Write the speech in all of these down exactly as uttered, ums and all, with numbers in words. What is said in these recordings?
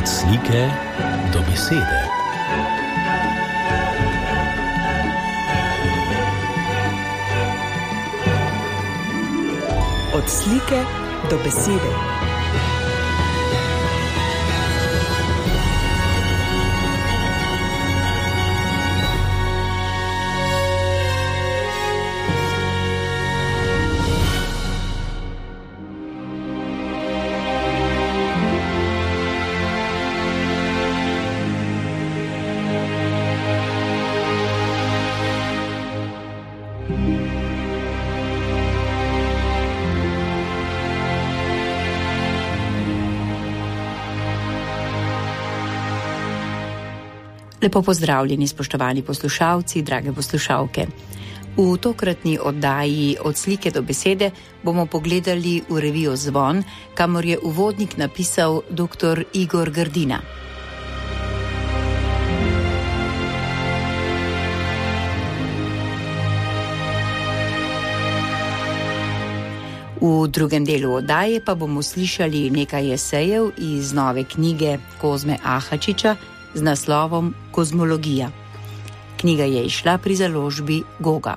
Od slike do besede. Od slike do besede. Lepo pozdravljeni, spoštovani poslušalci, drage poslušalke. V tokratni oddaji Od slike do besede bomo pogledali v revijo Zvon, kamor je uvodnik napisal dr. Igor Grdina. V drugem delu oddaje pa bomo slišali nekaj esejev iz nove knjige Kozme Ahačiča z naslovom Kozmologija. Knjiga je izšla pri založbi Goga.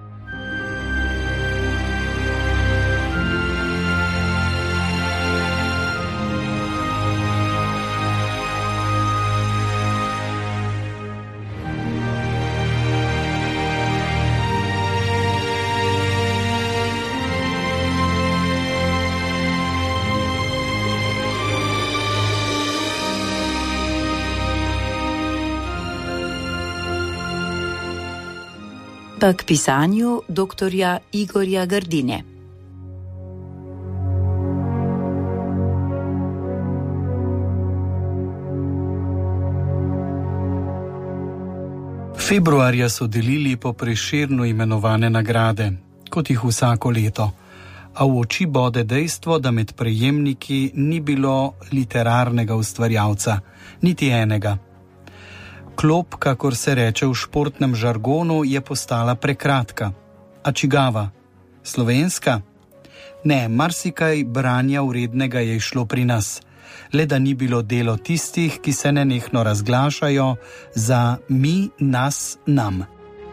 Pa k pisanju doktorja Igorja Grdine. Februarja so delili po Prešernu imenovane nagrade, kot jih vsako leto, a v oči bode dejstvo, da med prejemniki ni bilo literarnega ustvarjalca, niti enega. Klop, kakor se reče v športnem žargonu, je postala prekratka. A čigava? Slovenska? Ne, marsikaj branja vrednega je išlo pri nas, le da ni bilo delo tistih, ki se nenehno razglašajo za mi, nas, nam.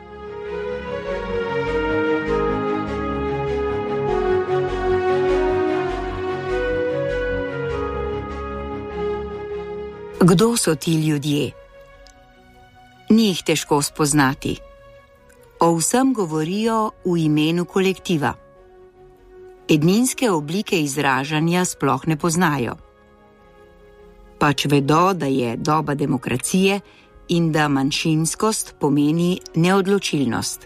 Kdo so ti ljudje? Ni jih težko spoznati. O vsem govorijo v imenu kolektiva. Edninske oblike izražanja sploh ne poznajo. Pač vedo, da je doba demokracije in da manjšinskost pomeni neodločilnost.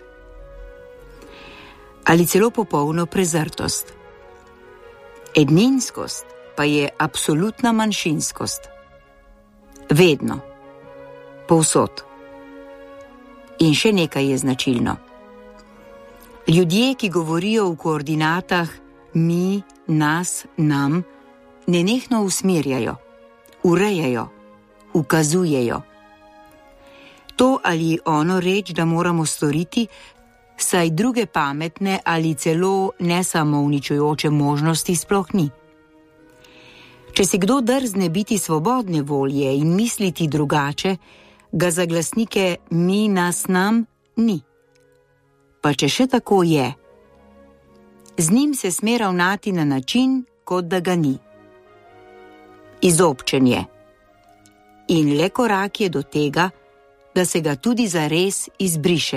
Ali celo popolno prezrtost. Edninskost pa je absolutna manjšinskost. Vedno. Povsod. In še nekaj je značilno. Ljudje, ki govorijo v koordinatah mi, nas, nam, nenehno usmerjajo, urejajo, ukazujejo. To ali ono reč, da moramo storiti, saj druge pametne ali celo nesamouničujoče možnosti sploh ni. Če si kdo drzne biti svobodne volje in misliti drugače, ga za glasnike mi, nas, nam ni. Pa če še tako je, z njim se sme ravnati na način, kot da ga ni. Izobčen je. In le korak je do tega, da se ga tudi zares izbriše.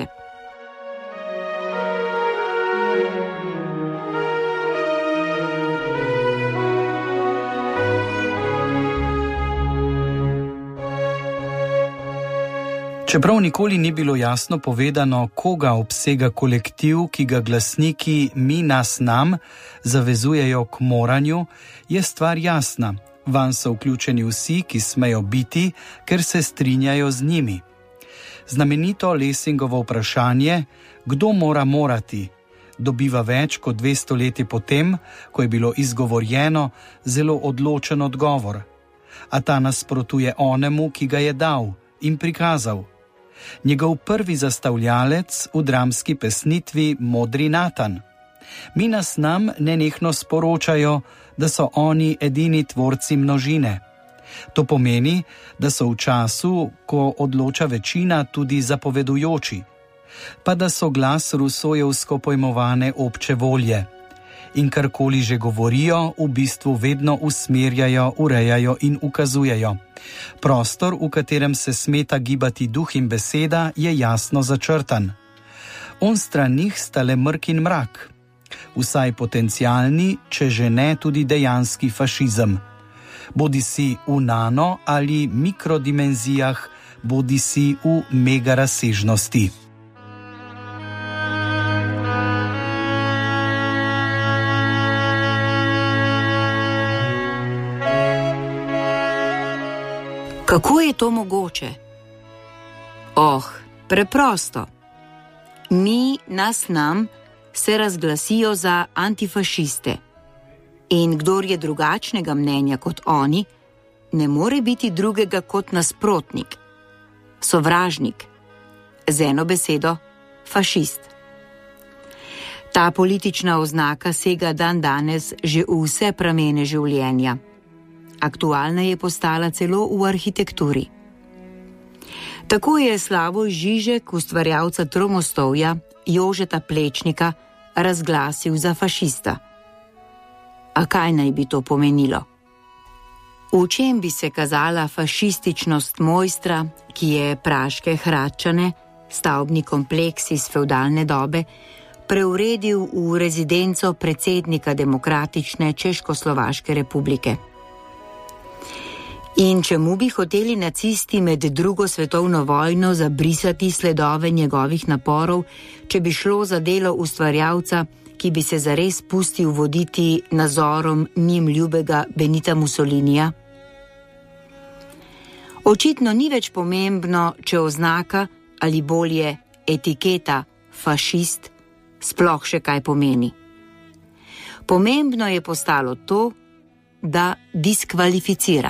Čeprav nikoli ni bilo jasno povedano, koga obsega kolektiv, ki ga glasniki mi, nas, nam zavezujejo k moranju, je stvar jasna. Vanj so vključeni vsi, ki smejo biti, ker se strinjajo z njimi. Znamenito Lessingovo vprašanje, kdo mora morati, dobiva več kot dve stoletji potem, ko je bilo izgovorjeno zelo odločen odgovor. A ta nasprotuje onemu, ki ga je dal in prikazal. Njegov prvi zastavljalec v dramski pesnitvi Modri Natan. Mi nas nam nenehno sporočajo, da so oni edini tvorci množine. To pomeni, da so v času, ko odloča večina, tudi zapovedujoči, pa da so glas rusojevsko pojmovane obče volje in karkoli že govorijo, v bistvu vedno usmerjajo, urejajo in ukazujejo. Prostor, v katerem se smeta gibati duh in beseda, je jasno začrtan. Onstran njih sta le mrk in mrak, vsaj potencialni, če že ne tudi dejanski fašizem. Bodi si v nano ali mikrodimenzijah, bodi si v megarazsežnosti. Kako je to mogoče? Oh, preprosto. Mi, nas, nam se razglasijo za antifašiste. In kdor je drugačnega mnenja kot oni, ne more biti drugega kot nasprotnik, sovražnik, z eno besedo fašist. Ta politična oznaka sega dan danes že v vse pramene življenja. Aktualna je postala celo v arhitekturi. Tako je Slavoj Žižek, ustvarjalca Tromostovja, Jožeta Plečnika, razglasil za fašista. A kaj naj bi to pomenilo? V čem bi se kazala fašističnost mojstra, ki je praške Hradčane, stavbni kompleks iz fevdalne dobe, preuredil v rezidenco predsednika Demokratične Češkoslovaške republike? In čemu bi hoteli nacisti med drugo svetovno vojno zabrisati sledove njegovih naporov, če bi šlo za delo ustvarjalca, ki bi se zares pustil voditi nazorom njim ljubega Benita Mussolinija? Očitno ni več pomembno, če oznaka ali bolje etiketa fašist sploh še kaj pomeni. Pomembno je postalo to, da diskvalificira.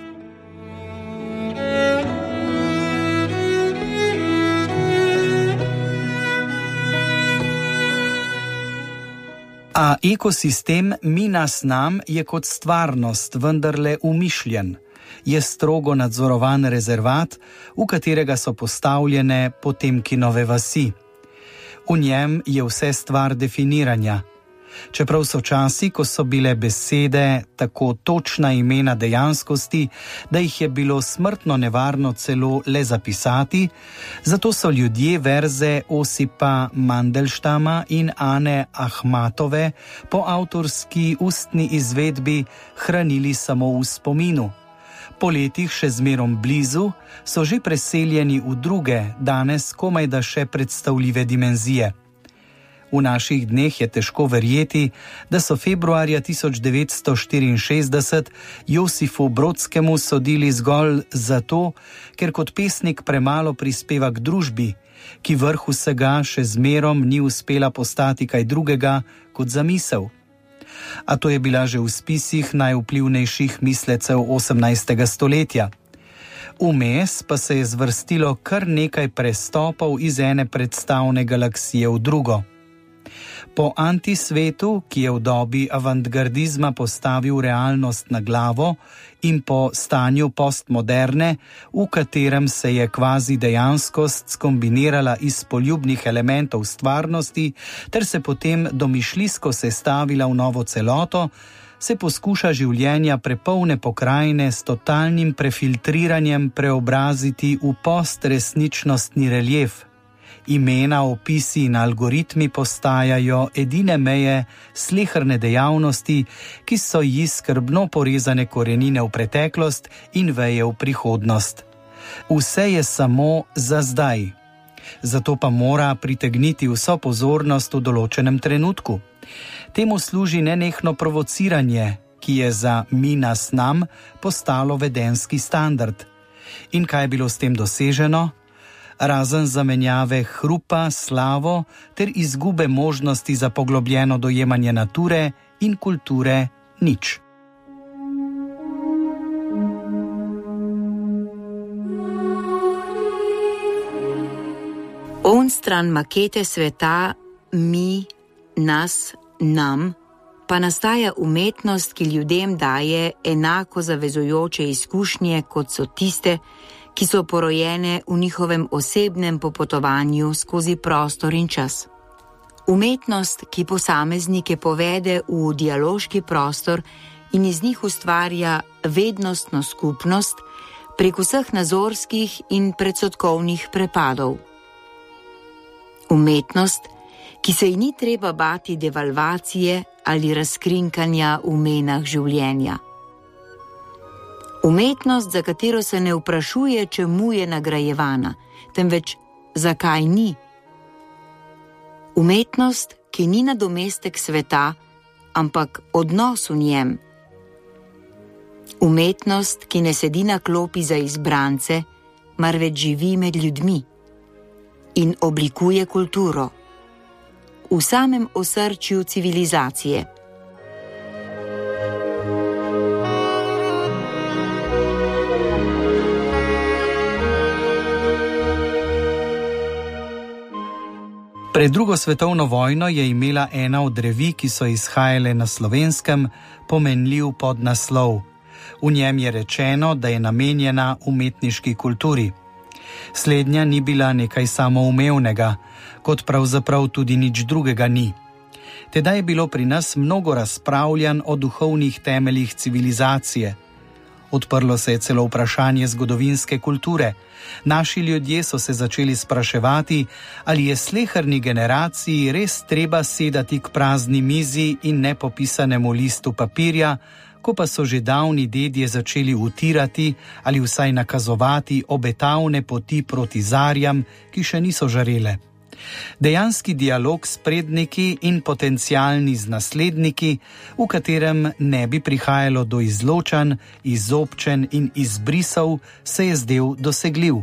A ekosistem mi nas nam je kot stvarnost vendarle umišljen, je strogo nadzorovan rezervat, v katerega so postavljene Potemkinove vasi. V njem je vse stvar definiranja. Čeprav so časi, ko so bile besede tako točna imena dejanskosti, da jih je bilo smrtno nevarno celo le zapisati, zato so ljudje verze Osipa Mandelštama in Ane Ahmatove po avtorski ustni izvedbi hranili samo v spominu. Po letih še zmerom blizu so že preseljeni v druge, danes komajda še predstavljive dimenzije. V naših dneh je težko verjeti, da so februarja tisoč devetsto štiriinšestdeset Josifu Brodskemu sodili zgolj zato, ker kot pesnik premalo prispeva k družbi, ki vrh vsega še zmerom ni uspela postati kaj drugega kot zamisel. A to je bila že v spisih najvplivnejših mislecev osemnajstega stoletja. Vmes pa se je zvrstilo kar nekaj prestopov iz ene predstavne galaksije v drugo. Po antisvetu, ki je v dobi avantgardizma postavil realnost na glavo, in po stanju postmoderne, v katerem se je kvazi dejanskost skombinirala iz poljubnih elementov stvarnosti ter se potem domišljijsko sestavila v novo celoto, se poskuša življenja prepolne pokrajine s totalnim prefiltriranjem preobraziti v postresničnostni relief. Imena, opisi in algoritmi postajajo edine meje sleherne dejavnosti, ki so ji skrbno porezane korenine v preteklost in veje v prihodnost. Vse je samo za zdaj. Zato pa mora pritegniti vso pozornost v določenem trenutku. Temu služi nenehno provociranje, ki je za mi nas nam postalo vedenski standard. In kaj je bilo s tem doseženo? Razen zamenjave hrupa, slavo ter izgube možnosti za poglobljeno dojemanje nature in kulture nič. Onstran makete sveta mi, nas, nam pa nastaja umetnost, ki ljudem daje enako zavezujoče izkušnje, kot so tiste, ki so porojene v njihovem osebnem popotovanju skozi prostor in čas. Umetnost, ki posameznike povede v dialoški prostor in iz njih ustvarja vednostno skupnost prek vseh nazorskih in predsodkovnih prepadov. Umetnost, ki se ji ni treba bati devalvacije ali razkrinkanja v menah življenja. Umetnost, za katero se ne vprašuje, čemu je nagrajevana, temveč zakaj ni. Umetnost, ki ni nadomestek sveta, ampak odnos v njem. Umetnost, ki ne sedi na klopi za izbrance, marveč živi med ljudmi in oblikuje kulturo v samem osrčju civilizacije. Pred drugo svetovno vojno je imela ena od revij, ki so izhajale na Slovenskem, pomenljiv podnaslov. V njem je rečeno, da je namenjena umetniški kulturi. Slednja ni bila nekaj samoumevnega, kot pravzaprav tudi nič drugega ni. Tedaj je bilo pri nas mnogo razpravljanj o duhovnih temeljih civilizacije. Odprlo se je celo vprašanje zgodovinske kulture. Naši ljudje so se začeli spraševati, ali je sleherni generaciji res treba sedati k prazni mizi in nepopisanemu listu papirja, ko pa so že davni dedje začeli utirati ali vsaj nakazovati obetavne poti proti zarjam, ki še niso žarele. Dejanski dialog s predniki in potencialni z nasledniki, v katerem ne bi prihajalo do izločanj, izobčenj in izbrisov, se je zdel dosegljiv.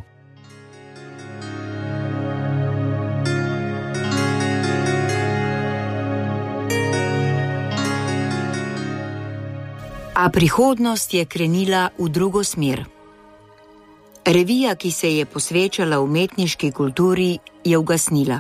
A prihodnost je krenila v drugo smer. Revija, ki se je posvečala umetniški kulturi, je ugasnila.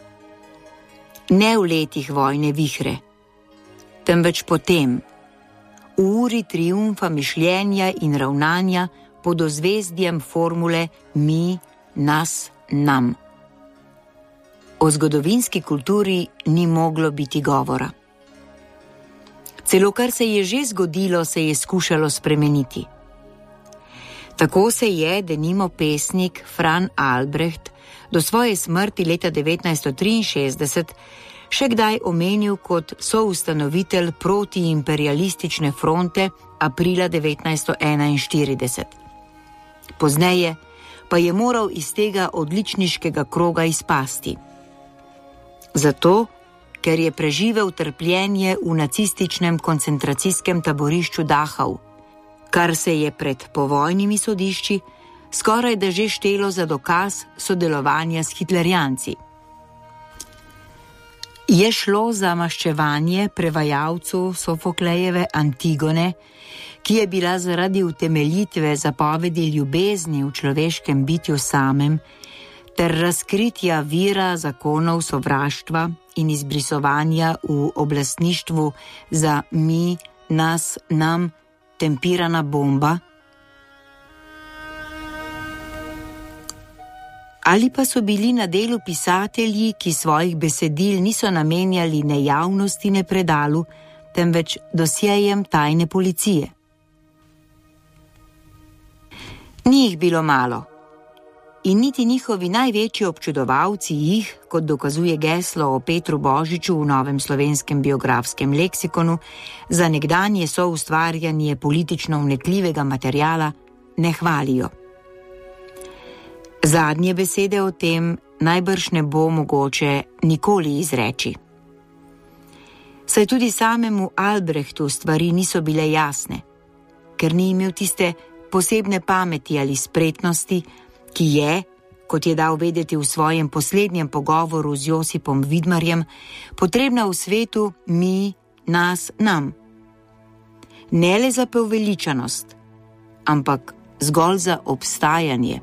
Ne v letih vojne vihre, temveč potem, v uri triumfa mišljenja in ravnanja pod ozvezdjem formule mi, nas, nam. O zgodovinski kulturi ni moglo biti govora. Celo kar se je že zgodilo, se je skušalo spremeniti. Tako se je, denimo pesnik Fran Albrecht, do svoje smrti leta devetnajststo triinšestdeset še kdaj omenil kot soustanovitelj protiimperialistične fronte aprila devetnajststo enainštirideset. Pozneje pa je moral iz tega odličniškega kroga izpasti. Zato, ker je preživel trpljenje v nacističnem koncentracijskem taborišču Dachau, kar se je pred povojnimi sodišči skoraj da že štelo za dokaz sodelovanja s hitlerjanci. Je šlo za maščevanje prevajalcu Sofoklejeve Antigone, ki je bila zaradi utemeljitve zapovedi ljubezni v človeškem bitju samem ter razkritja vira zakonov sovraštva in izbrisovanja v oblastništvu za mi, nas, nam tempirana bomba? Ali pa so bili na delu pisatelji, ki svojih besedil niso namenjali ne javnosti, ne predalu, temveč dosjejem tajne policije? Ni jih bilo malo. In niti njihovi največji občudovalci jih, kot dokazuje geslo o Petru Božiču v Novem slovenskem biografskem leksikonu, za nekdanje soustvarjanje politično vnetljivega materiala ne hvalijo. Zadnje besede o tem najbrž ne bo mogoče nikoli izreči. Saj tudi samemu Albrechtu stvari niso bile jasne, ker ni imel tiste posebne pameti ali spretnosti, ki je, kot je dal vedeti v svojem poslednjem pogovoru z Josipom Vidmarjem, potrebna v svetu mi, nas, nam. Ne le za poveličanost, ampak zgolj za obstajanje.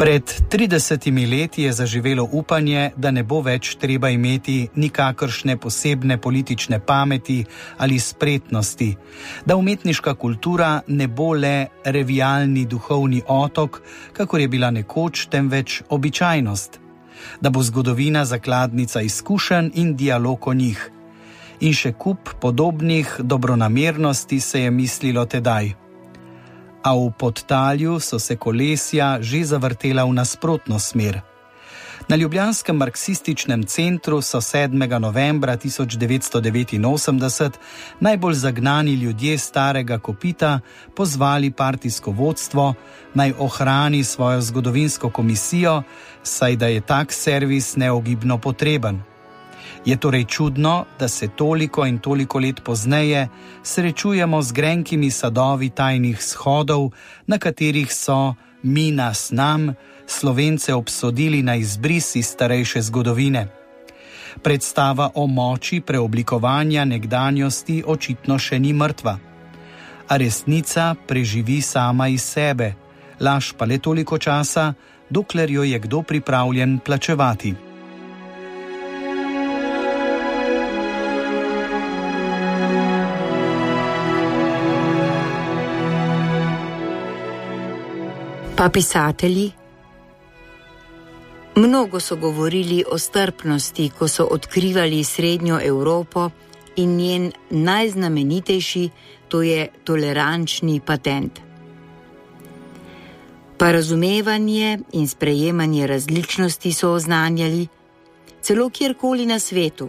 Pred tridesetimi leti je zaživelo upanje, da ne bo več treba imeti nikakršne posebne politične pameti ali spretnosti, da umetniška kultura ne bo le revijalni duhovni otok, kakor je bila nekoč, temveč običajnost, da bo zgodovina zakladnica izkušenj in dialog o njih. In še kup podobnih dobronamernosti se je mislilo tedaj. A v podtalju so se kolesja že zavrtela v nasprotno smer. Na ljubljanskem marksističnem centru so sedmega novembra tisoč devetsto devetinosemdeset najbolj zagnani ljudje starega kopita pozvali partijsko vodstvo, naj ohrani svojo zgodovinsko komisijo, saj da je tak servis neogibno potreben. Je torej čudno, da se toliko in toliko let pozneje srečujemo z grenkimi sadovi tajnih shodov, na katerih so mi nas nam Slovence obsodili na izbris iz starejše zgodovine. Predstava o moči preoblikovanja nekdanjosti očitno še ni mrtva. A resnica preživi sama iz sebe, laž pa le toliko časa, dokler jo je kdo pripravljen plačevati. Pa pisatelji? Mnogo so govorili o strpnosti, ko so odkrivali Srednjo Evropo in njen najznamenitejši, to je tolerančni patent. Pa razumevanje in sprejemanje različnosti so oznanjali, celo kjerkoli na svetu.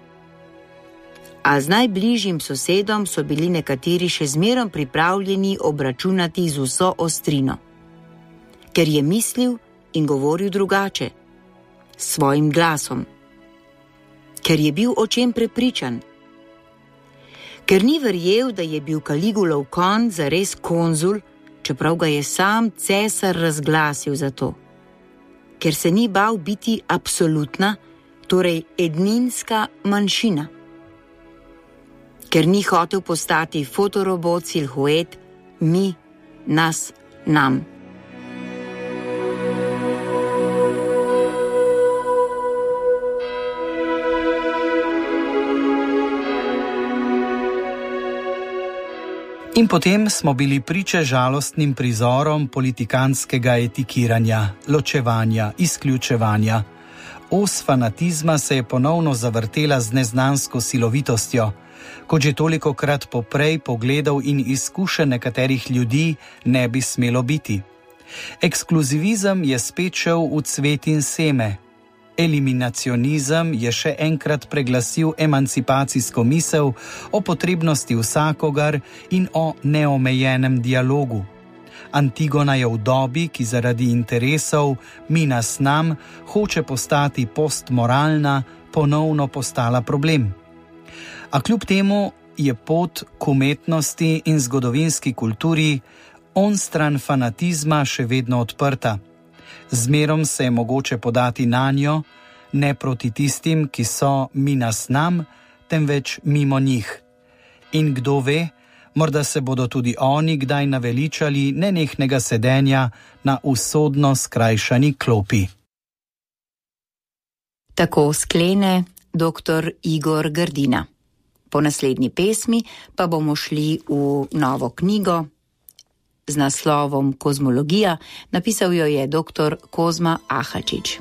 A z najbližjim sosedom so bili nekateri še zmerom pripravljeni obračunati z vso ostrino, ker je mislil in govoril drugače, s svojim glasom, ker je bil o čem prepričan, ker ni verjel, da je bil Kaligulov konj zares konzul, čeprav ga je sam cesar razglasil za to, ker se ni bal biti absolutna, torej edninska manjšina, ker ni hotel postati fotorobot silhuet, mi, nas, nam. In potem smo bili priče žalostnim prizorom politikanskega etikiranja, ločevanja, izključevanja. Os fanatizma se je ponovno zavrtela z neznansko silovitostjo, kot že tolikokrat poprej pogledov in izkušenj nekaterih ljudi ne bi smelo biti. Ekskluzivizem je spet šel v cvet in seme. Eliminacionizem je še enkrat preglasil emancipacijsko misel o potrebnosti vsakogar in o neomejenem dialogu. Antigona je v dobi, ki zaradi interesov mi nas nam hoče postati postmoralna, ponovno postala problem. A kljub temu je pot k umetnosti in zgodovinski kulturi onstran fanatizma še vedno odprta. Zmerom se je mogoče podati nanjo, ne proti tistim, ki so mi nas nam, temveč mimo njih. In kdo ve, morda se bodo tudi oni kdaj naveličali nenehnega sedenja na usodno skrajšani klopi. Tako sklene doktor Igor Grdina. Po naslednji pesmi pa bomo šli v novo knjigo z naslovom Kozmologija, napisal jo je doktor Kozma Ahačič.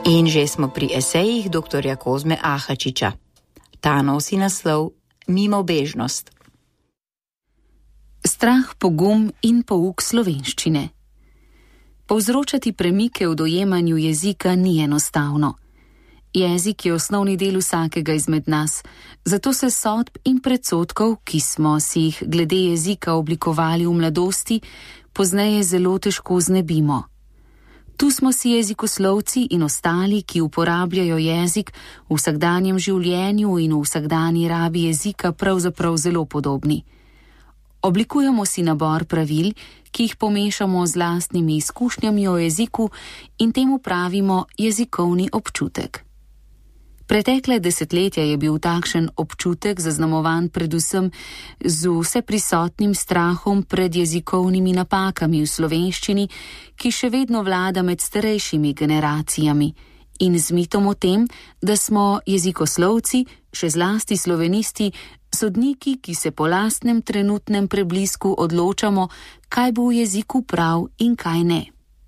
In že smo pri esejih doktorja Kozme Ahačiča. Ta nosi naslov Mimobežnost. Strah, pogum in pouk slovenščine. Povzročati premike v dojemanju jezika ni enostavno. Jezik je osnovni del vsakega izmed nas, zato se sodb in predsodkov, ki smo si jih glede jezika oblikovali v mladosti, pozneje zelo težko znebimo. Tu smo si jezikoslovci in ostali, ki uporabljajo jezik v vsakdanjem življenju in v vsakdanji rabi jezika pravzaprav zelo podobni. Oblikujemo si nabor pravil, ki jih pomešamo z lastnimi izkušnjami o jeziku in temu pravimo jezikovni občutek. Pretekle desetletja je bil takšen občutek zaznamovan predvsem z vseprisotnim strahom pred jezikovnimi napakami v slovenščini, ki še vedno vlada med starejšimi generacijami, in z mitom o tem, da smo jezikoslovci, še zlasti slovenisti, sodniki, ki se po lastnem trenutnem preblisku odločamo, kaj bo v jeziku prav in kaj ne.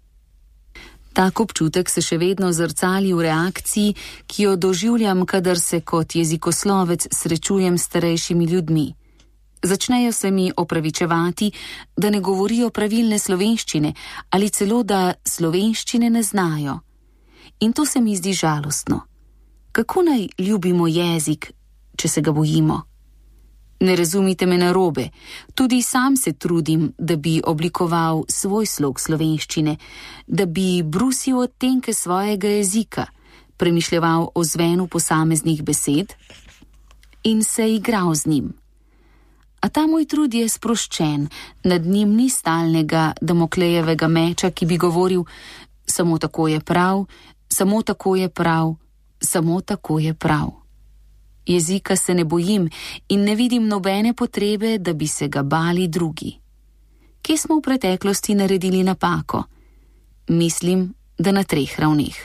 Tak občutek se še vedno zrcali v reakciji, ki jo doživljam, kadar se kot jezikoslovec srečujem s starejšimi ljudmi. Začnejo se mi opravičevati, da ne govorijo pravilne slovenščine ali celo, da slovenščine ne znajo. In to se mi zdi žalostno. Kako naj ljubimo jezik, če se ga bojimo? Ne razumite me narobe, tudi sam se trudim, da bi oblikoval svoj slog slovenščine, da bi brusil odtenke svojega jezika, premišljeval o zvenu posameznih besed in se igral z njim. A ta moj trud je sproščen, nad njim ni stalnega Damoklejevega meča, ki bi govoril: samo tako je prav, samo tako je prav, samo tako je prav. Jezika se ne bojim in ne vidim nobene potrebe, da bi se ga bali drugi. Kje smo v preteklosti naredili napako? Mislim, da na treh ravneh.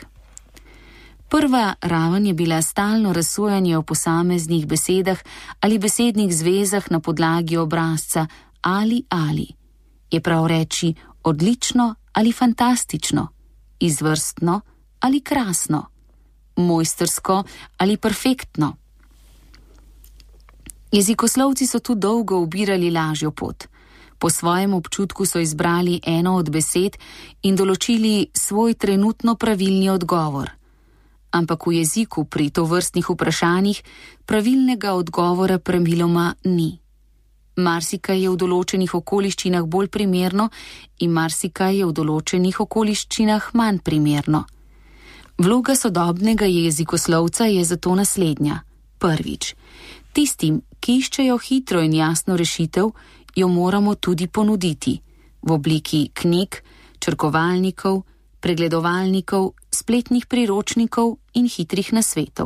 Prva raven je bila stalno razsojanje o posameznih besedah ali besednih zvezah na podlagi obrazca ali ali. Je prav reči odlično ali fantastično, izvrstno ali krasno, mojstrsko ali perfektno. Jezikoslovci so tu dolgo ubirali lažjo pot. Po svojem občutku so izbrali eno od besed in določili svoj trenutno pravilni odgovor. Ampak v jeziku pri tovrstnih vprašanjih pravilnega odgovora praviloma ni. Marsikaj je v določenih okoliščinah bolj primerno in marsikaj je v določenih okoliščinah manj primerno. Vloga sodobnega jezikoslovca je zato naslednja. Prvič, tistim, ki iščejo hitro in jasno rešitev, jo moramo tudi ponuditi v obliki knjig, črkovalnikov, pregledovalnikov, spletnih priročnikov in hitrih nasvetov.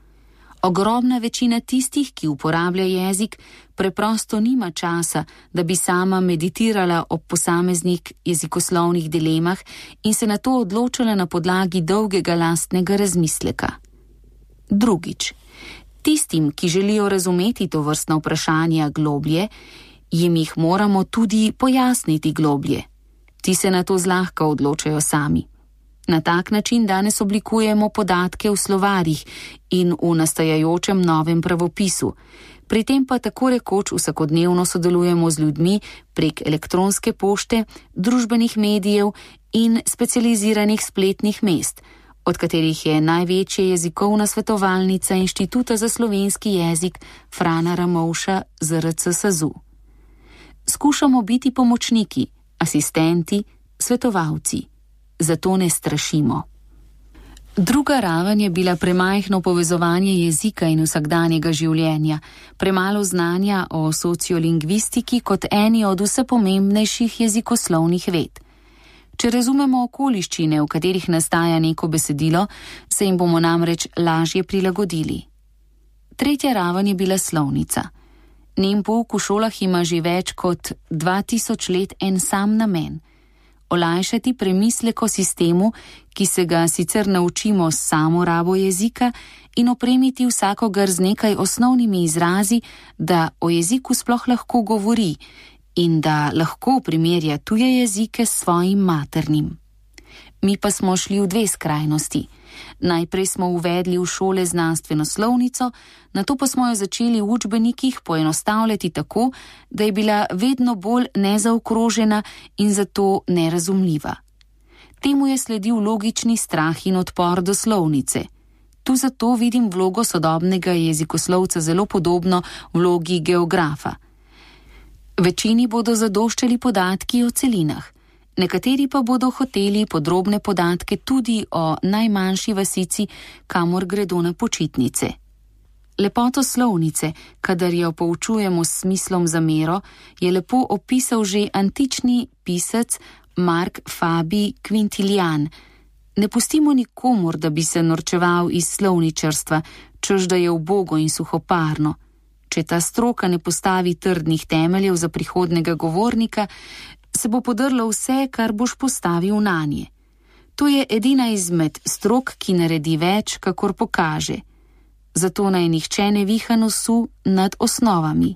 Ogromna večina tistih, ki uporablja jezik, preprosto nima časa, da bi sama meditirala ob posameznih jezikoslovnih dilemah in se na to odločala na podlagi dolgega lastnega razmisleka. Drugič, tistim, ki želijo razumeti tovrstna vprašanja globlje, jim jih moramo tudi pojasniti globlje. Ti se na to zlahka odločajo sami. Na tak način danes oblikujemo podatke v slovarjih in v nastajajočem novem pravopisu. Pri tem pa tako rekoč vsakodnevno sodelujemo z ljudmi prek elektronske pošte, družbenih medijev in specializiranih spletnih mest, od katerih je največja jezikovna svetovalnica Inštituta za slovenski jezik Frana Ramovša Z R C SAZU. Skušamo biti pomočniki, asistenti, svetovalci. Zato ne strašimo. Druga raven je bila premajhno povezovanje jezika in vsakdanjega življenja, premalo znanja o sociolingvistiki kot eni od vsepomembnejših jezikoslovnih ved. Če razumemo okoliščine, v katerih nastaja neko besedilo, se jim bomo namreč lažje prilagodili. Tretja raven je bila slovnica. Njen pouk v šolah ima že več kot dva tisoč let en sam namen. Olajšati premislek o sistemu, ki se ga sicer naučimo s samo rabo jezika, in opremiti vsakogar z nekaj osnovnimi izrazi, da o jeziku sploh lahko govori in da lahko primerja tuje jezike s svojim maternim. Mi pa smo šli v dve skrajnosti. Najprej smo uvedli v šole znanstveno slovnico, nato pa smo jo začeli v učbenikih poenostavljati tako, da je bila vedno bolj nezaokrožena in zato nerazumljiva. Temu je sledil logični strah in odpor do slovnice. Tu zato vidim vlogo sodobnega jezikoslovca zelo podobno vlogi geografa. Večini bodo zadoščali podatki o celinah, nekateri pa bodo hoteli podrobne podatke tudi o najmanjši vasici, kamor gredo na počitnice. Lepoto slovnice, kadar jo poučujemo s smislom za mero, je lepo opisal že antični pisec Mark Fabi Quintilian. Ne pustimo nikomur, da bi se norčeval iz slovničarstva, čež da je ubogo in suhoparno. Če ta stroka ne postavi trdnih temeljev za prihodnega govornika, se bo podrlo vse, kar boš postavil nanje. To je edina izmed strok, ki naredi več, kakor pokaže. Zato naj nihče ne viha nosu nad osnovami.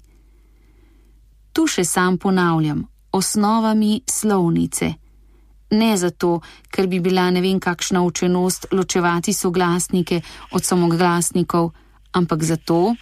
Tu še sam ponavljam, osnovami slovnice. Ne zato, ker bi bila ne vem kakšna učenost ločevati soglasnike od samoglasnikov, ampak zato,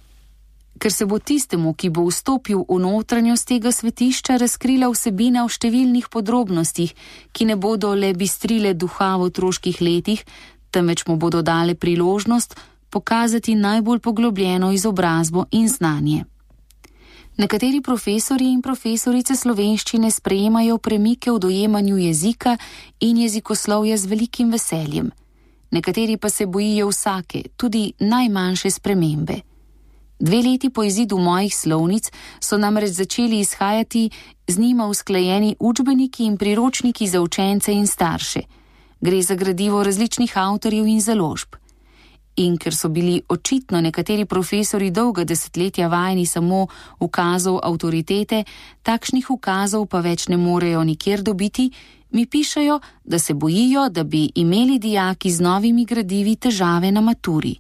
ker se bo tistemu, ki bo vstopil v notranjost tega svetišča, razkrila vsebina v številnih podrobnostih, ki ne bodo le bistrile duha v otroških letih, temveč mu bodo dale priložnost pokazati najbolj poglobljeno izobrazbo in znanje. Nekateri profesorji in profesorice slovenščine sprejemajo premike v dojemanju jezika in jezikoslovja z velikim veseljem. Nekateri pa se bojijo vsake, tudi najmanjše spremembe. Dve leti po izidu mojih slovnic so namreč začeli izhajati z njima usklajeni učbeniki in priročniki za učence in starše. Gre za gradivo različnih avtorjev in založb. In ker so bili očitno nekateri profesori dolga desetletja vajeni samo ukazov avtoritete, takšnih ukazov pa več ne morejo nikjer dobiti, mi pišejo, da se bojijo, da bi imeli dijaki z novimi gradivi težave na maturi.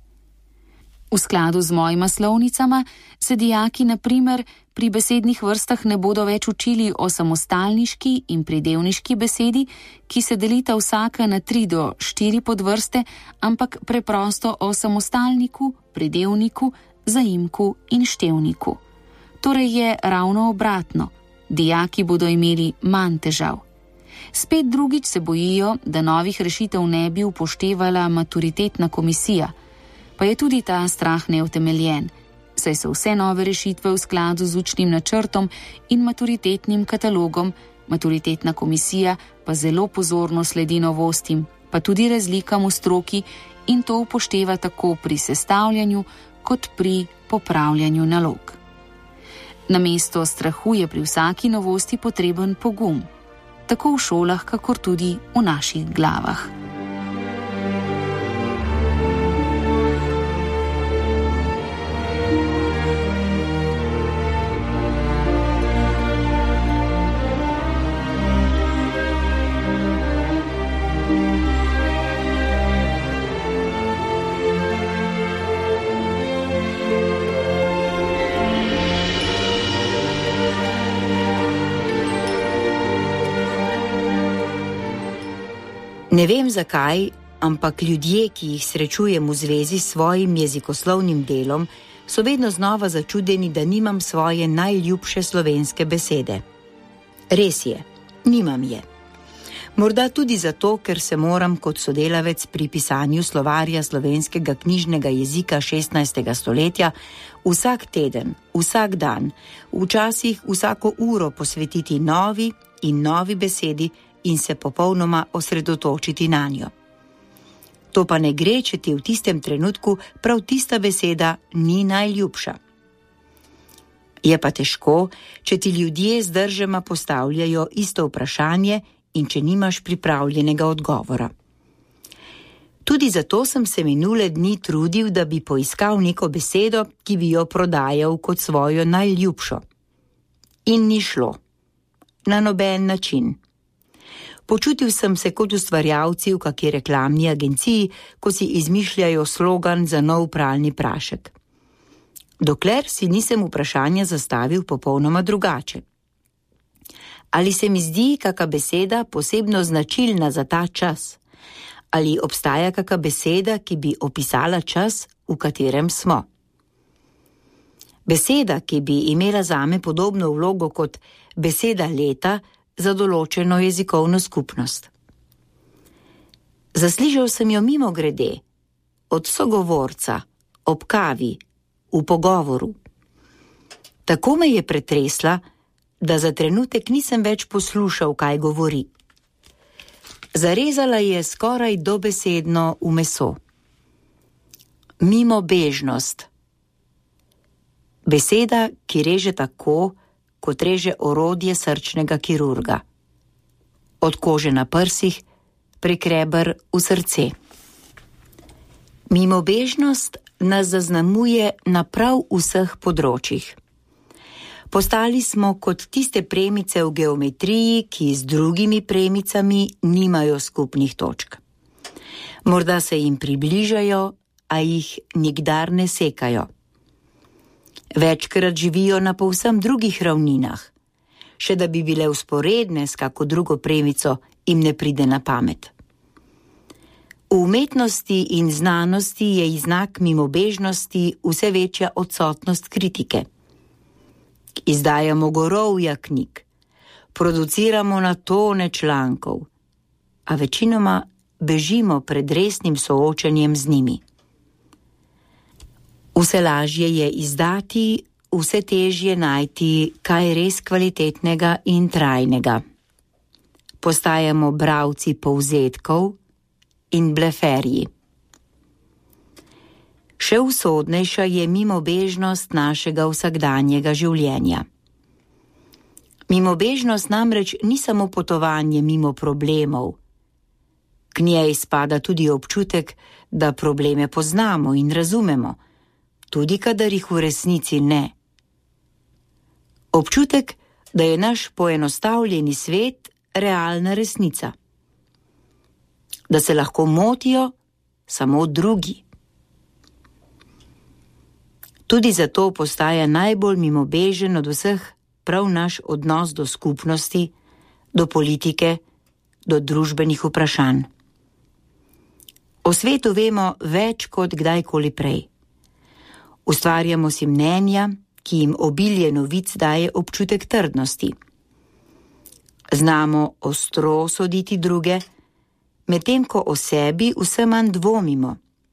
V skladu z mojima slovnicama se dijaki na primer pri besednih vrstah ne bodo več učili o samostalniški in pridevniški besedi, ki se delita vsaka na tri do štiri podvrste, ampak preprosto o samostalniku, pridevniku, zaimku in števniku. Torej je ravno obratno, dijaki bodo imeli manj težav. Spet drugič se bojijo, da novih rešitev ne bi upoštevala maturitetna komisija, pa je tudi ta strah neutemeljen, saj so vse nove rešitve v skladu z učnim načrtom in maturitetnim katalogom, maturitetna komisija pa zelo pozorno sledi novostim, pa tudi razlikam v stroki in to upošteva tako pri sestavljanju kot pri popravljanju nalog. Namesto strahu je pri vsaki novosti potreben pogum, tako v šolah, kakor tudi v naših glavah. Ne vem zakaj, ampak ljudje, ki jih srečujem v zvezi s svojim jezikoslovnim delom, so vedno znova začudeni, da nimam svoje najljubše slovenske besede. Res je, nimam je. Morda tudi zato, ker se moram kot sodelavec pri pisanju slovarja slovenskega knjižnega jezika šestnajstega stoletja vsak teden, vsak dan, včasih vsako uro posvetiti novi in novi besedi in se popolnoma osredotočiti na njo. To pa ne gre, če ti v tistem trenutku prav tista beseda ni najljubša. Je pa težko, če ti ljudje z držema postavljajo isto vprašanje in če nimaš pripravljenega odgovora. Tudi zato sem se minule dni trudil, da bi poiskal neko besedo, ki bi jo prodajal kot svojo najljubšo. In ni šlo. Na noben način. Počutil sem se kot ustvarjalci v kaki reklamni agenciji, ko si izmišljajo slogan za nov pralni prašek. Dokler si nisem vprašanja zastavil popolnoma drugače. Ali se mi zdi kaka beseda posebno značilna za ta čas? Ali obstaja kaka beseda, ki bi opisala čas, v katerem smo? Beseda, ki bi imela zame podobno vlogo kot beseda leta za določeno jezikovno skupnost. Zaslišal sem jo mimo grede, od sogovorca, ob kavi, v pogovoru. Tako me je pretresla, da za trenutek nisem več poslušal, kaj govori. Zarezala je skoraj dobesedno v meso. Mimobežnost. Beseda, ki reže tako, kot reže orodje srčnega kirurga. Od kože na prsih, prek reber v srce. Mimobežnost nas zaznamuje na prav vseh področjih. Postali smo kot tiste premice v geometriji, ki z drugimi premicami nimajo skupnih točk. Morda se jim približajo, a jih nikdar ne sekajo. Večkrat živijo na povsem drugih ravninah, še da bi bile vzporedne s kako drugo premico, jim ne pride na pamet. V umetnosti in znanosti je znak mimobežnosti vse večja odsotnost kritike. Izdajamo gorovja knjig, produciramo na tone člankov, a večinoma bežimo pred resnim soočenjem z njimi. Vse lažje je izdati, vse težje najti kaj res kvalitetnega in trajnega. Postajamo bralci povzetkov in bleferji. Še usodnejša je mimobežnost našega vsakdanjega življenja. Mimobežnost namreč ni samo potovanje mimo problemov. K njej spada tudi občutek, da probleme poznamo in razumemo, tudi kadar jih v resnici ne. Občutek, da je naš poenostavljeni svet realna resnica. Da se lahko motijo samo drugi. Tudi zato postaja najbolj mimobežen od vseh prav naš odnos do skupnosti, do politike, do družbenih vprašanj. O svetu vemo več kot kdajkoli prej. Ustvarjamo si mnenja, ki jim obilje novic daje občutek trdnosti. Znamo ostro soditi druge, medtem ko o sebi vse manj dvomimo.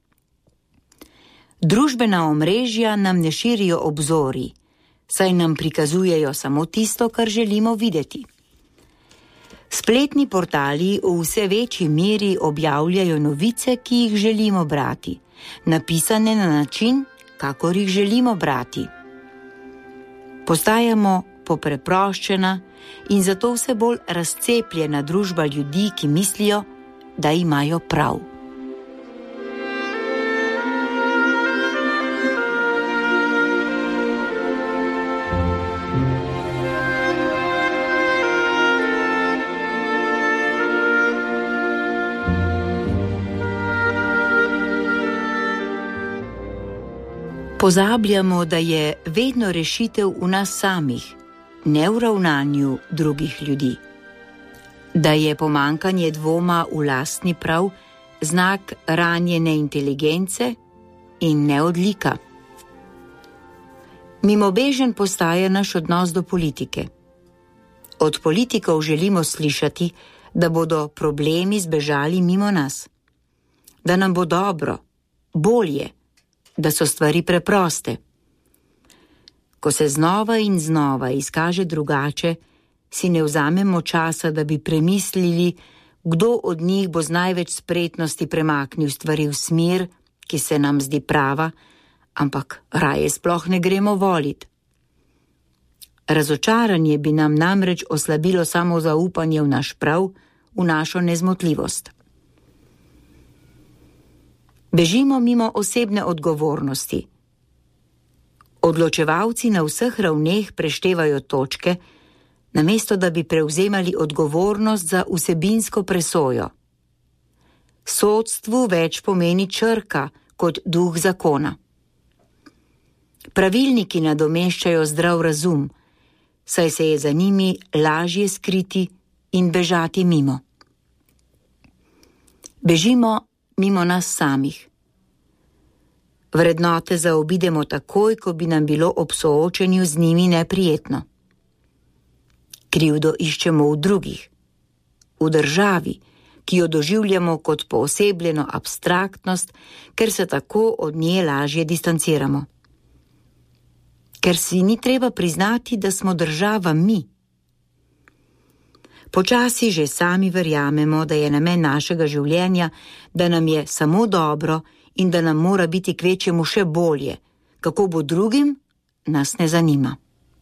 Družbena omrežja nam ne širijo obzorij, saj nam prikazujejo samo tisto, kar želimo videti. Spletni portali v vse večji meri objavljajo novice, ki jih želimo brati, napisane na način, kakor jih želimo brati. Postajamo popreproščena in zato vse bolj razcepljena družba ljudi, ki mislijo, da imajo prav. Pozabljamo, da je vedno rešitev v nas samih, ne v ravnanju drugih ljudi. Da je pomankanje dvoma v lastni prav znak ranjene inteligence in ne odlika. Mimobežen postaja naš odnos do politike. Od politikov želimo slišati, da bodo problemi zbežali mimo nas. Da nam bo dobro, bolje, da so stvari preproste. Ko se znova in znova izkaže drugače, si ne vzamemo časa, da bi premislili, kdo od njih bo z največ spretnosti premaknil stvari v smer, ki se nam zdi prava, ampak raje sploh ne gremo volit. Razočaranje bi nam namreč oslabilo samo zaupanje v naš prav, v našo nezmotljivost. Bežimo mimo osebne odgovornosti. Odločevalci na vseh ravneh preštevajo točke, namesto da bi prevzemali odgovornost za vsebinsko presojo. Sodstvu več pomeni črka kot duh zakona. Pravilniki nadomeščajo zdrav razum, saj se je za njimi lažje skriti in bežati mimo. Bežimo mimo nas samih. Vrednote zaobidemo takoj, ko bi nam bilo ob soočenju z njimi neprijetno. Krivdo iščemo v drugih, v državi, ki jo doživljamo kot poosebljeno abstraktnost, ker se tako od nje lažje distanciramo. Ker si ni treba priznati, da smo država mi. Počasi že sami verjamemo, da je namen našega življenja, da nam je samo dobro in da nam mora biti kvečjemu še bolje. Kako bo drugim, nas ne zanima.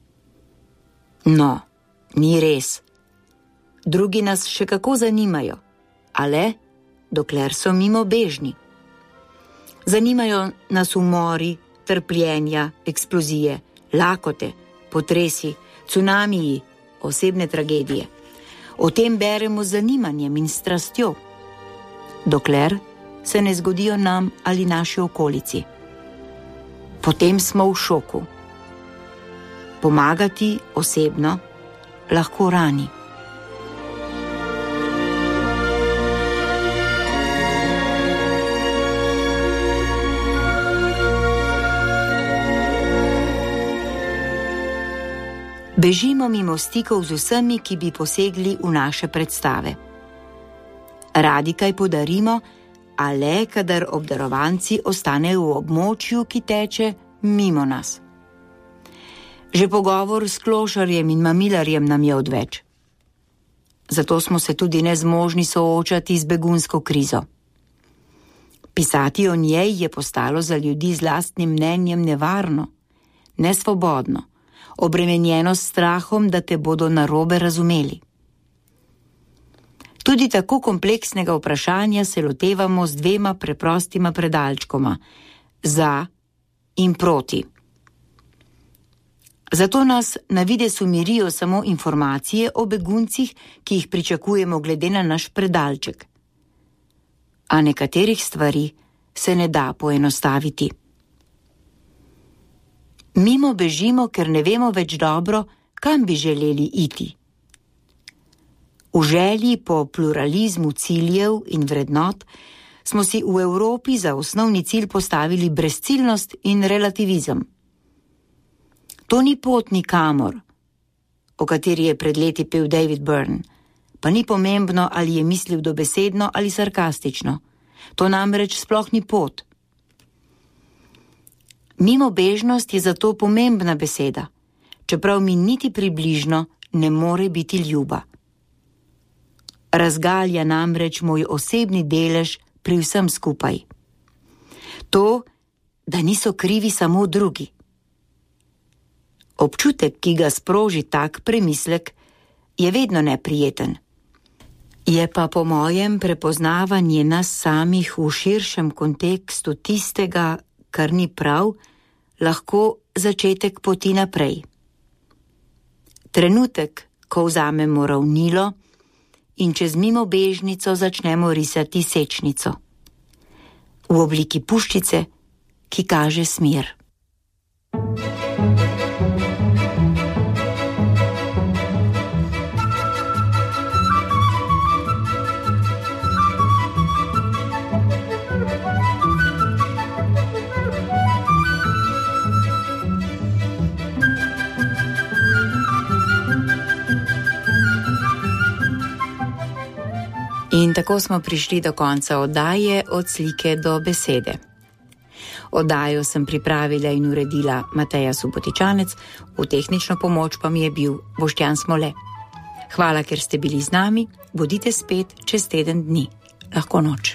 No, ni res. Drugi nas še kako zanimajo, a le, dokler so mimo bežni. Zanimajo nas umori, trpljenja, eksplozije, lakote, potresi, cunamiji, osebne tragedije. O tem beremo z zanimanjem in strastjo, dokler se ne zgodijo nam ali naši okolici. Potem smo v šoku. Pomagati osebno lahko rani. Bežimo mimo stikov z vsemi, ki bi posegli v naše predstave. Radi kaj podarimo, a le, kadar obdarovanci ostanejo v območju, ki teče mimo nas. Že pogovor s klošarjem in mamilarjem nam je odveč. Zato smo se tudi nezmožni soočati z begunsko krizo. Pisati o njej je postalo za ljudi z lastnim mnenjem nevarno, nesvobodno, obremenjeno s strahom, da te bodo narobe razumeli. Tudi tako kompleksnega vprašanja se lotevamo z dvema preprostima predalčkoma, za in proti. Zato nas na videz umirijo samo informacije o beguncih, ki jih pričakujemo glede na naš predalček. A nekaterih stvari se ne da poenostaviti. Mimo bežimo, ker ne vemo več dobro, kam bi želeli iti. V želji po pluralizmu ciljev in vrednot smo si v Evropi za osnovni cilj postavili brezciljnost in relativizem. To ni pot nikamor, o kateri je pred leti pel David Byrne, pa ni pomembno, ali je mislil dobesedno ali sarkastično. To namreč sploh ni pot. Mimobežnost je zato pomembna beseda, čeprav mi niti približno ne more biti ljuba. Razgalja namreč moj osebni delež pri vsem skupaj. To, da niso krivi samo drugi. Občutek, ki ga sproži tak premislek, je vedno neprijeten. Je pa po mojem prepoznavanje nas samih v širšem kontekstu tistega, kar ni prav, lahko začetek poti naprej. Trenutek, ko vzamemo ravnilo in čez mimobežnico začnemo risati sečnico. V obliki puščice, ki kaže smer. In tako smo prišli do konca oddaje Od slike do besede. Oddajo sem pripravila in uredila Mateja Subotičanec, v tehnično pomoč pa mi je bil Boštjan Smole. Hvala, ker ste bili z nami, bodite spet čez teden dni. Lahko noč.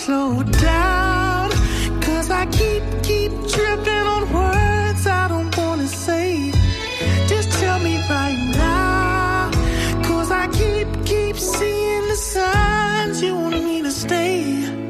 slow down, 'cause I keep, keep tripping on words I don't wanna say. Just tell me right now, 'cause I keep, keep seeing the signs you want me to stay.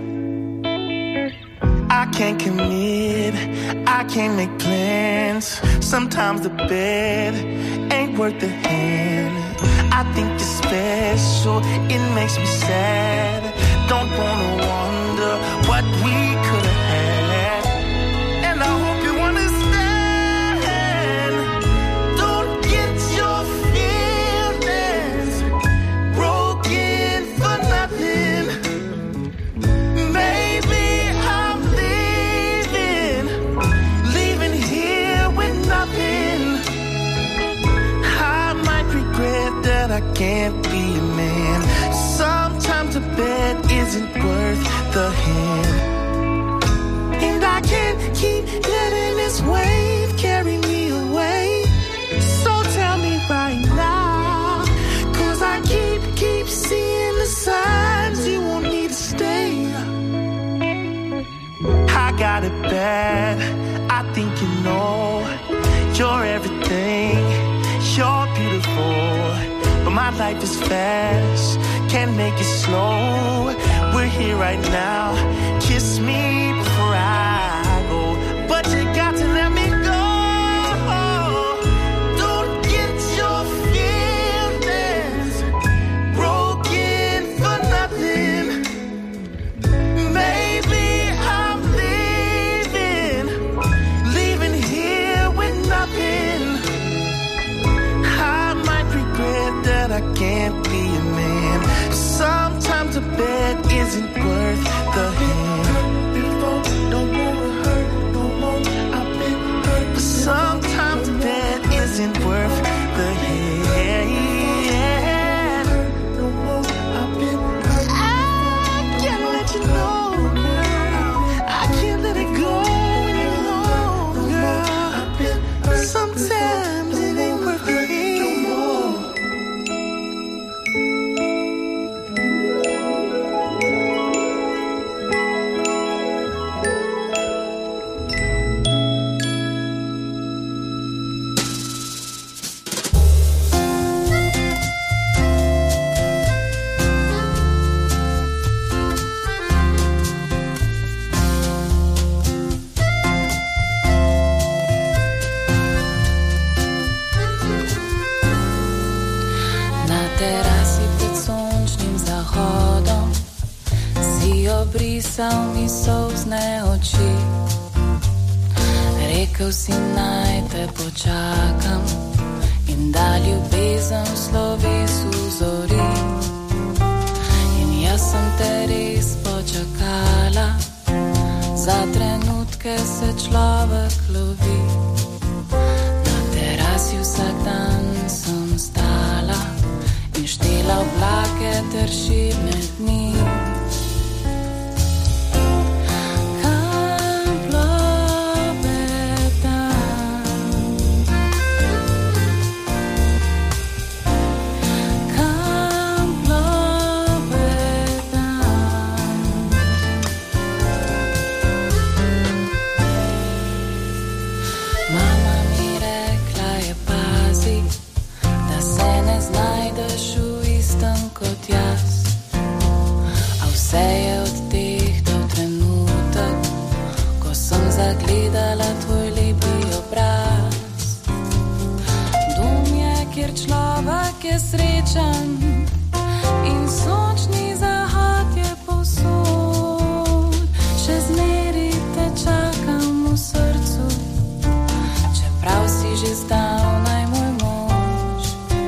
I can't commit, I can't make plans. Sometimes the bed ain't worth the hand. I think you're special, it makes me sad. Don't wanna wonder what we could have had. And I hope you understand. Don't get your feelings broken for nothing. Maybe I'm leaving, leaving here with nothing. I might regret that I can't be a man. Sometimes a bed isn't worth the hand. And I can't keep letting this wave carry me away. So tell me right now, 'cause I keep, keep seeing the signs you want me to stay. I got it bad, I think you know. You're everything, you're beautiful. But my life is fast, can't make it slow. We're here right now, kiss me before I go. But you got to let me go. Don't get your feelings broken for nothing. Maybe I'm leaving, leaving here with nothing. I might regret that I can't be a man. Sometimes a bed isn't worth the hand. Before, don't wanna hurt no more. I've been hurt. But sometimes a bed isn't worth the hand. No more. I've been hurt. I can't let you know, girl. I can't let it go any longer. I've been hurt. Sometimes it ain't worth the hand no more. Na terasi pred sončnim zahodom si obrisal mi solzne oči. Rekel si naj te počakam in da ljubezen v slovesu zori. In jaz sem te res počakala, za trenutke se človek lovi. Na terasi vsak dan sem stala in štela oblake ter šibne dni. Kam plove dan? Kam plove dan? Mama mi rekla je pazi, da se ne znajdeš v istem kot jaz. A vse je od teh do trenutek, ko sem zagledala tvoj lepi obraz. Dom je, kjer človek je srečen in sončni zahod je povsod. Še zmeri te čakam v srcu, čeprav si že zdavnaj moj mož.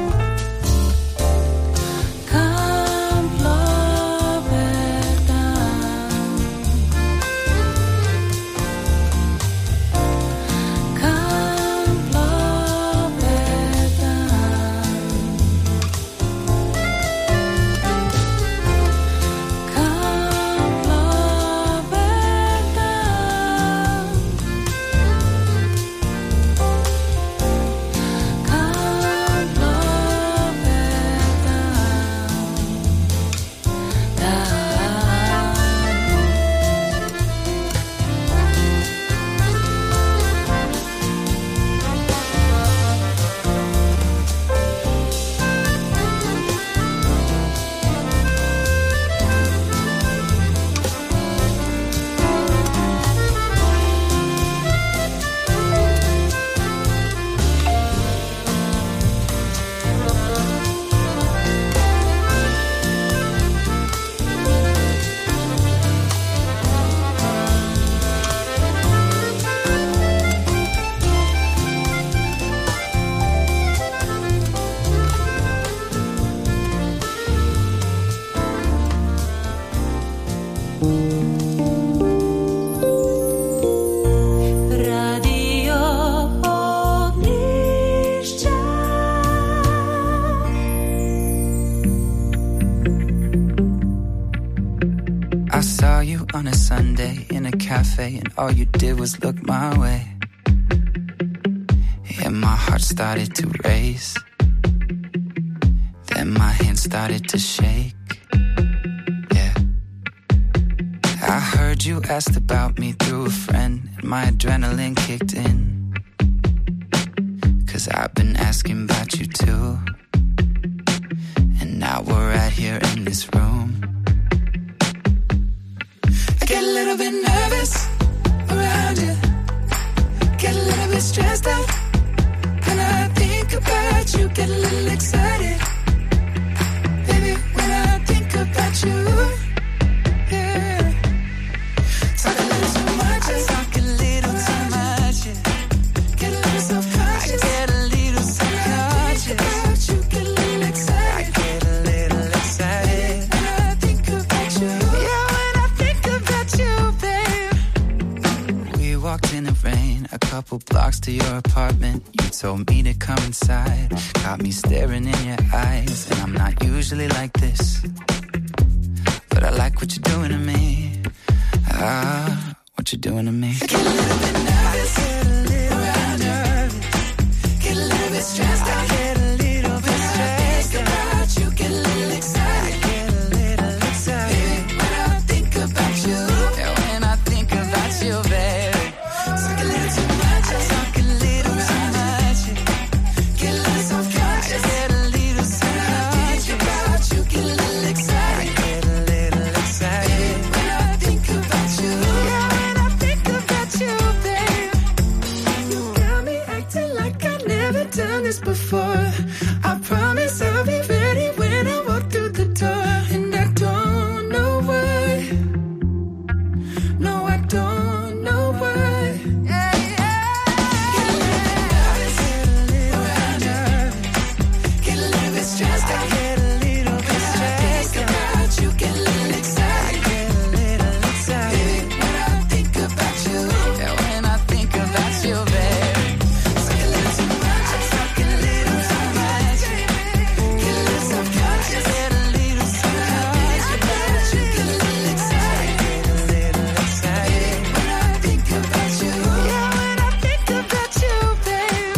Kam plove dan? Kam plove dan? on a Sunday in a cafe, and all you did was look my way. And my heart started to race. Then my hands started to shake. Yeah. I heard you asked about me through a friend, and my adrenaline kicked in. Cause I've been asking about you too. And now we're right here in this room. I get a little bit nervous around you. Get a little bit stressed out when I think about you. Get a little excited, baby, when I think about you. Yeah. Talk a little too much. I talk a little too much. Yeah. Get a little self-conscious. I get a little self-conscious. About you. Get a little excited. I get a little excited when I think about you. Yeah, when I think about you, babe. We walked in the rain, a couple blocks to your apartment. You told me to come inside. Got me staring in your eyes. And I'm not usually like this, but I like what you're doing to me. Ah, what you're doing to me. I get a little bit nervous, get a little around nervous. Get a little bit stressed out, get a little bit stressed out. About you, get a little excited, I get a little excited. Baby, when I think about you, yeah, when I think about you, baby. Talk a little too much, I talk a little too much. Get a little self-conscious, get a little self-conscious. Think about you, get a little excited, I get a little excited. When I think about you, yeah, when I think about you, babe. You got me acting like I've never done this before. I promise I'll be ready when I walk through the door. And I don't know why. No, I don't know why. Yeah, yeah. Get a little bit nervous, get a little nervous. Get a little bit stressed out, get a little bit stressed out. About you, get a little excited, I get a little excited. Baby, when I think about you, yeah, when I think about you, baby. Talk a little too much, I talk a little too much. Get a little self-conscious, get a little self-conscious. About you, get a little excited, get a little excited. When I think about you, yeah, when I think about you, babe.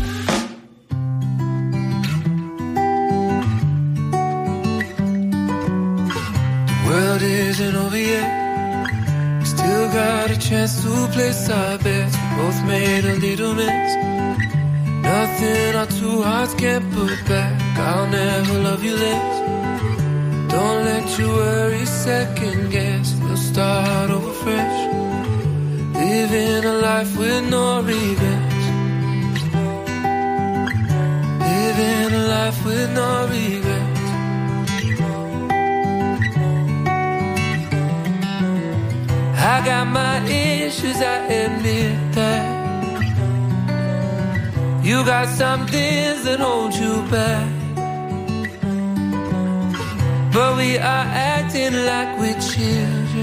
The world isn't over yet. We still got a chance to place our bets. We both made a little mess. Nothing our two hearts can't put back. I'll never love you less. Don't let your worry second guess. We'll start over fresh. Living a life with no regrets. Living a life with no regrets. I got my issues, I admit that. You got some things that hold you back. But we are acting like we're children,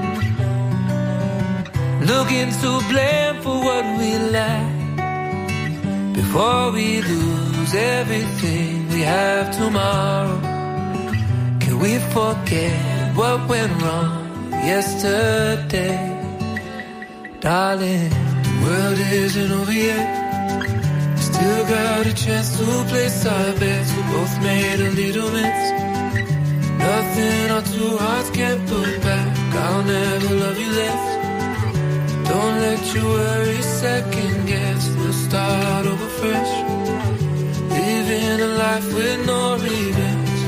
looking to blame for what we lack. Before we lose everything we have tomorrow, can we forget what went wrong yesterday? Darling, the world isn't over yet. We still got a chance to place our bets. We both made a little mess. Nothing our two hearts can't put back. I'll never love you less. Don't let your worry second guess. We'll start over fresh. Living a life with no regrets.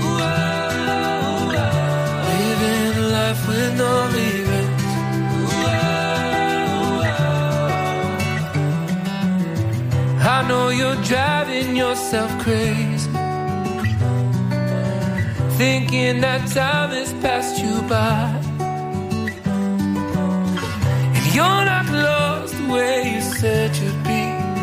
Living a life with no regrets. I know you're driving yourself crazy, thinking that time has passed you by. And you're not lost the way you said you'd be.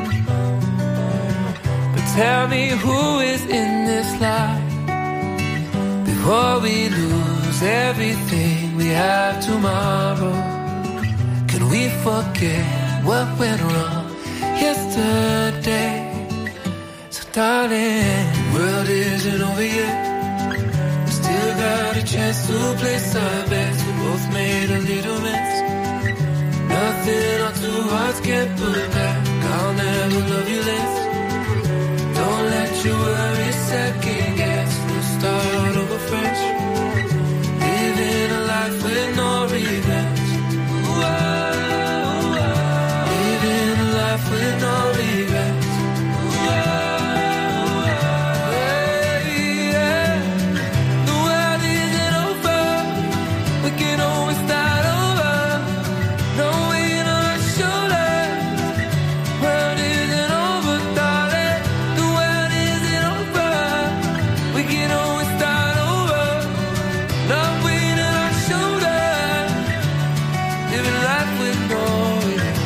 But tell me, who is in this life? Before we lose everything we have tomorrow, can we forget what went wrong yesterday? So darling, the world isn't over yet. We still got got a chance to place our bets. We both made a little mess. Nothing our two hearts can't put back. I'll never love you less. Don't let your worries second guess. We'll start over fresh. Living a life with no regrets. Ooh, oh, oh. Living a life with no regrets. Ooh, oh, oh. Hey, yeah. The world isn't over. We can always start over. No weight on our shoulders. World isn't over, darling. The world isn't over. We can always start over. No weight on our shoulders. Living life with no regrets.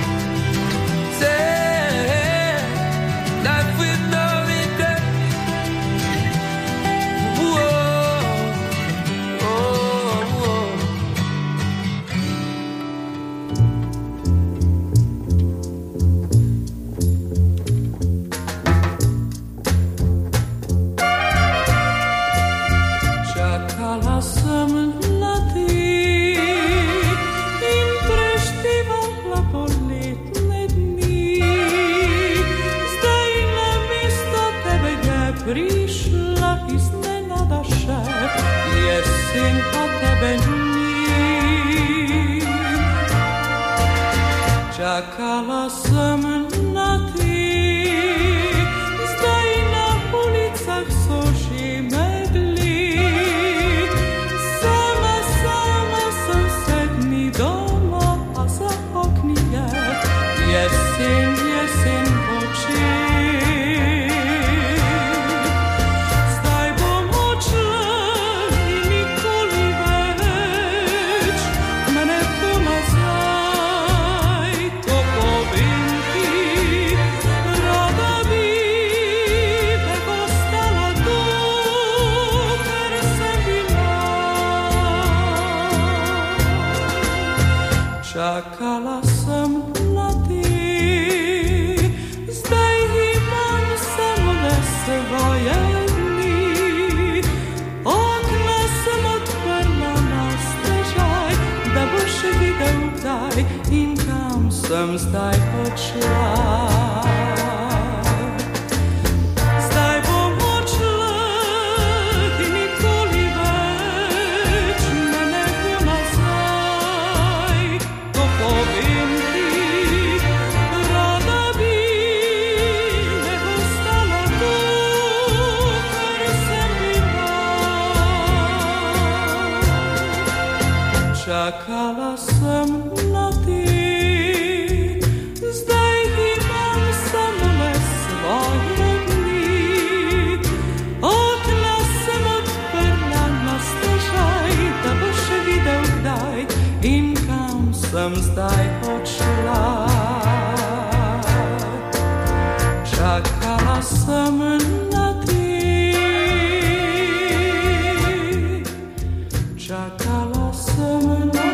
Say, life with no regrets. Whoa, oh, oh. Čakala sem na ti in preštivala poletne dni. Zdaj namesto tebe je prišla iznenada še jesen, pa tebe ni. Čakala sem na ti, zdaj na ulicah so že megli. Sama, sama sem sedmi doma, a za okni je jesen, jesen oči. Zdaj bom odšla in nikoli več me ne bo nazaj, to povem ti. Rada bi me ostala tu, ker sem bila. Čakala sem na ti, zdaj imam samo le svoje dni. Okna sem odprla na stežaj, da boš videl kdaj in kam sem zdaj odšla. Zdaj bom odšla in nikoli več me ne bo nazaj, to povem ti. Rada bi me ostala tu, ker sem bila. Čakala sem na ti, zdaj imam samo le svoje dni. Okna sem odprla na stežaj, da boš videl kdaj in kam sem zdaj odšla. Čakala sem na ti, čakala sem na ti.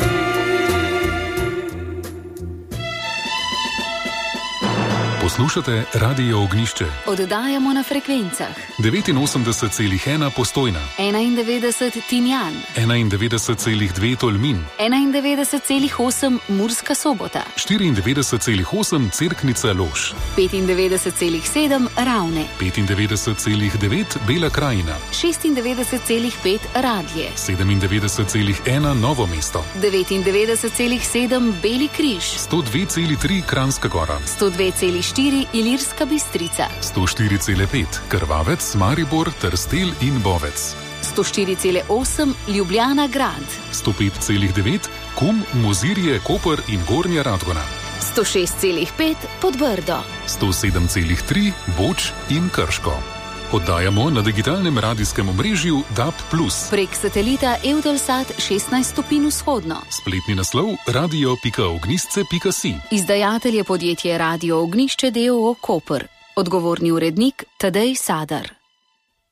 Poslušate Radio Ognjišče, Oddajamo na frekvencah devetinosemdeset celih ena Postojna, enaindevetdeset Tinjan, enaindevetdeset celih dve Tolmin, enaindevetdeset celih osem Murska Sobota, štiriindevetdeset celih osem Cerknica Lož, petindevetdeset celih sedem Ravne, petindevetdeset celih devet Bela krajina, šestindevetdeset celih pet Radlje, sedemindevetdeset celih ena Novo mesto, devetindevetdeset celih sedem Beli križ, sto dve celih tri Kranjska gora, sto dve celih štiri Ilirska Bistrica, sto štiri celih pet Krvavec, Maribor, Trstelj in Bovec, sto štiri celih osem Ljubljana grad, sto pet celih devet Kum, Mozirje, Koper in Gornja Radgona, sto šest celih pet Podbrdo, sto sedem celih tri Boč in Krško. Oddajamo na digitalnem radijskem omrežju D A B plus. Prek satelita Eutelsat šestnajst stopinj vzhodno. Spletni naslov radio pika ognjišče pika si. Izdajatelj je podjetje Radio Ognjišče d. o. o. Koper. Odgovorni urednik Tadej Sadar.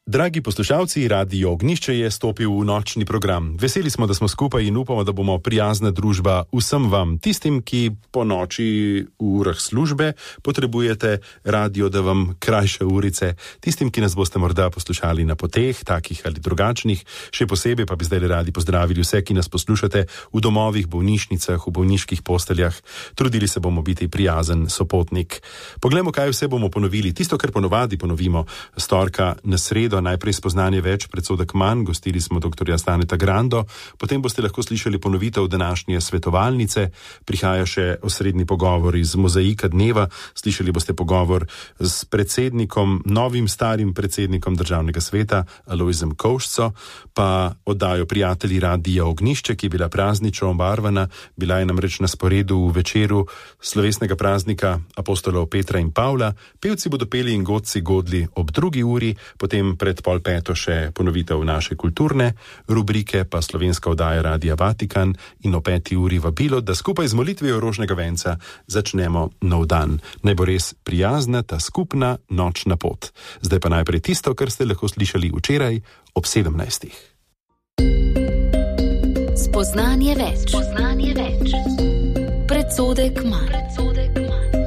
Dragi poslušalci, Radio Ognjišče je stopil v nočni program. Veseli smo, da smo skupaj in upamo, da bomo prijazna družba vsem vam, tistim, ki po noči v urah službe potrebujete radio, da vam krajše urice, tistim, ki nas boste morda poslušali na poteh, takih ali drugačnih, še posebej pa bi zdaj radi pozdravili vse, ki nas poslušate v domovih, bolnišnicah, v bolniških posteljah. Trudili se bomo biti prijazen sopotnik. Poglejmo, kaj vse bomo ponovili. Tisto, kar ponovadi ponovimo, s torka na sredo. Najprej spoznanje več, predsodek manj, gostili smo doktorja Staneta Grando, potem boste lahko slišali ponovitev današnje svetovalnice, prihaja še osrednji pogovor iz Mozaika dneva, slišali boste pogovor s predsednikom, novim starim predsednikom Državnega sveta, Alojzem Kovšco, pa oddajo Prijatelji Radia Ognjišče, ki je bila praznično obarvana, bila je namreč na sporedu v večeru slovesnega praznika apostolov Petra in Pavla, pevci bodo peli in godci godli ob drugi uri, potem pred pol peto še ponovitev naše kulturne rubrike, pa slovenska oddaja Radia Vatikan in o peti uri vabilo, da skupaj z molitvijo rožnega venca začnemo nov dan. Naj bo res prijazna ta skupna nočna pot. Zdaj pa najprej tisto, kar ste lahko slišali včeraj ob sedemnajstih. Spoznanje več. Spoznanje več. Predsodek manj.